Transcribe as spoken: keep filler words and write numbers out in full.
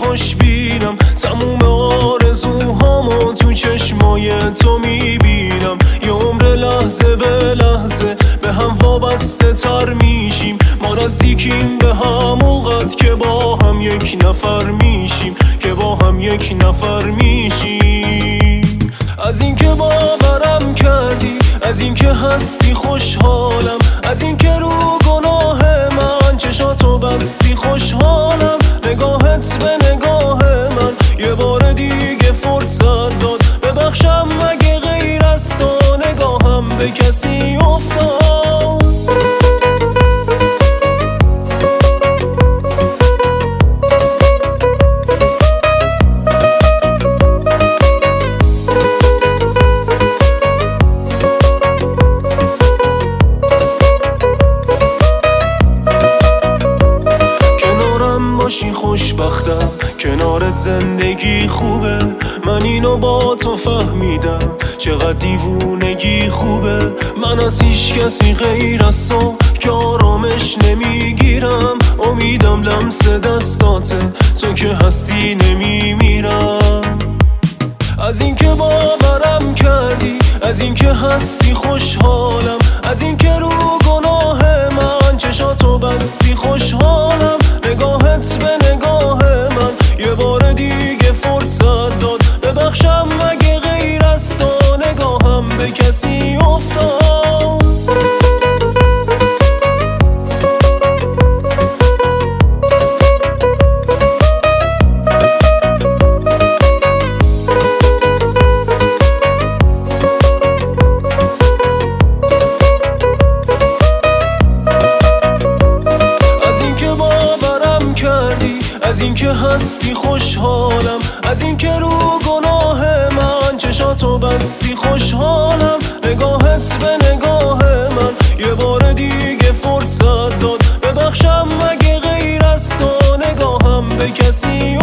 خوش بینم، تموم آرزوهامو تو چشمای تو میبینم. یه عمر لحظه به لحظه به هم وابسته تر میشیم، ما نزدیکیم به هم اونقدر که با هم یک نفر میشیم، که با هم یک نفر میشیم. از اینکه باورم کردی، از اینکه هستی خوشحالم، از اینکه رو گناه من چشاتو بستی خوشحالم. نگاهت به نگاه من یه بار دیگه فرصت داد، ببخشم مگه غیر از تو نگاهم به کسی افتاد. خوشبختم کنارت زندگی خوبه، من اینو با تو فهمیدم چقدر دیوونگی خوبه. من از هیچ کسی غیر از تو که آرامش نمیگیرم، امیدم لمس دستاته تو که هستی نمیمیرم. از اینکه باورم کردی، از اینکه هستی خوشحالم، از اینکه رو گناه من چشاتو بستی خوشحالم. نگاهت به نگاه من یه بار دیگه فرصت داد، ببخشم مگه غیر از تو نگاهم به کسی افتاد. از اینکه هستی خوشحالم، از اینکه رو گناه من چشاتو بستی خوشحالم. نگاهت به نگاه من یه بار دیگه فرصت داد، ببخشم مگه غیر از تو نگاهم به کسی